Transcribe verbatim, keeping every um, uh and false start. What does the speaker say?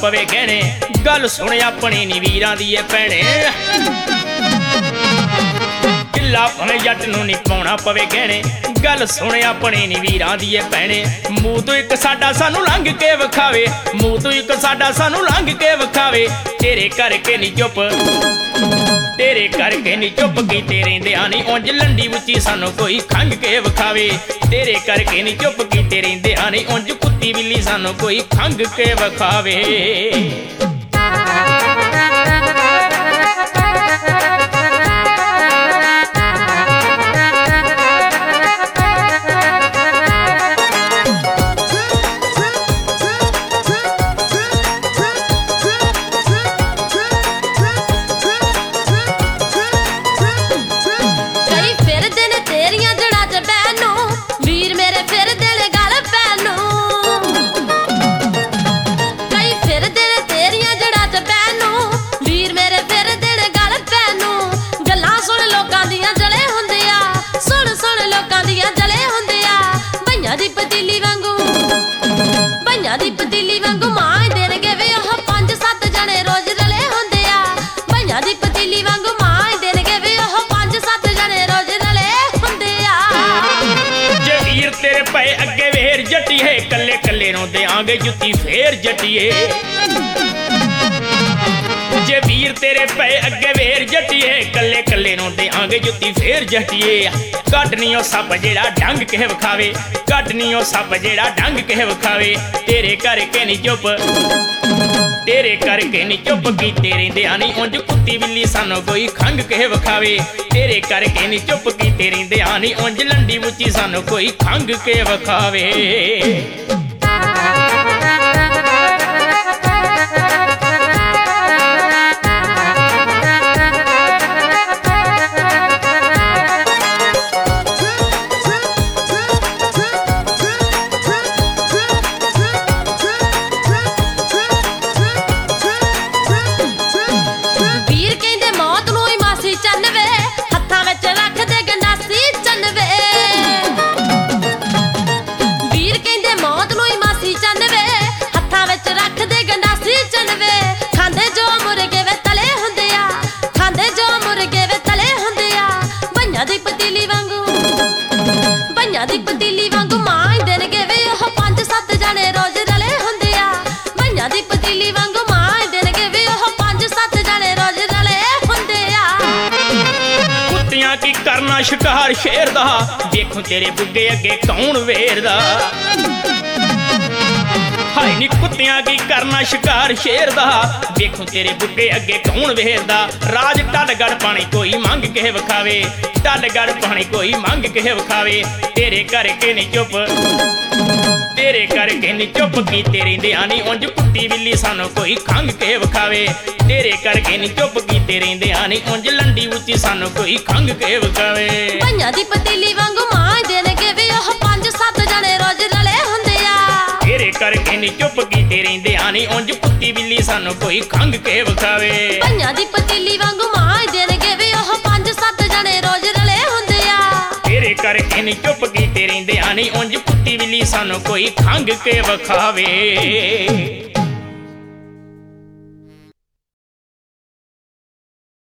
पवे गहने गल सुन अपने नी वीरां दी ए भैणे किला भावें जट नूं नी पाउणा पवे गहने गल सुन अपने नी वीरां दी ए भैणे मूंह तो एक साडा सानू लंघ के विखावे मूंह तो एक साडा सानू लंघ के विखावे तेरे करके नी चुप तेरे करके नी चुप कीते रहिंदियां नी उंज लंडी उच्ची सानू कोई खंघ के विखावे तेरे करके नी चुप कीते रहिंदियां नी उंज कुत्ती बिल्ली सानू कोई खंघ के विखावे। दी पतीली वांगू मां देणगे वे ओह पंज सत्त जने रोज रले हुंदे आ भईया दी पतीली वांगू मां देणगे वे ओह पंज सत्त जने रोज रले हुंदे आ। जे वीर तेरे पए अगे वेर जट्टीए कल्ले कल्ले नूं देआंगे जुत्ती फेर जट्टीए जे वीर तेरे पए अगे वेर जट्टीए कल्ले कल्ले नूं देआंगे जुत्ती फेर जट्टीए कड्डनी ओ सप जेड़ा डंग के विखावे कड्डनी ओ सप जेड़ा डंग के विखावे तेरे करके नी चुप तेरे करके नी चुप कीते रहिंदियां नी उंज कुत्ती बिल्ली सानू कोई खंघ के विखावे तेरे करके नी चुप कीते रहिंदियां नी उंज लंडी उच्ची सानू कोई खंघ के विखावे। दी पतीली वांगू मां देणगे वे ओह पंज सत्त जने रोज रले हुंदे आ भईया दी पतीली वांगू मां देणगे वे ओह पंज सत्त जने रोज रले हुंदे आ। कुत्तियां की करना शिकार शेर दा देखो तेरे बुग्गे अगे कौन वेरदा हाय नी कुत्तियां की करना शिकार शेर दा देखो तेरे बुग्गे अगे कौन वेरदा राज ढलगढ़ पानी कोई मंग के विखावे ढलगढ़ पानी कोई मंग के विखावे तेरे करके नी चुप तेरे करके नी चुप कीते रहिंदियां नी उंज कुत्ती बिल्ली सानू कोई खंघ के विखावे तेरे करके नी चुप कीते रहिंदियां नी उंज लंडी उच्ची सानू कोई खंघ के विखावे। भईया दी पतीली वांगू मां देणगे वे ओह पंज सत्त जने रोज रले हुंदे आ तेरे करके नी चुप कीते रहिंदियां नी उंज कुत्ती बिल्ली सानू कोई खंघ के विखावे। भईया दी पतीली वांगू मां देणगे वे ओह पंज सत्त जने रोज रले हुंदे आ तेरे करके नी चुप कीते रहिंदियां नी उंज कुत्ती बिल्ली सानू कोई खंघ के विखावे।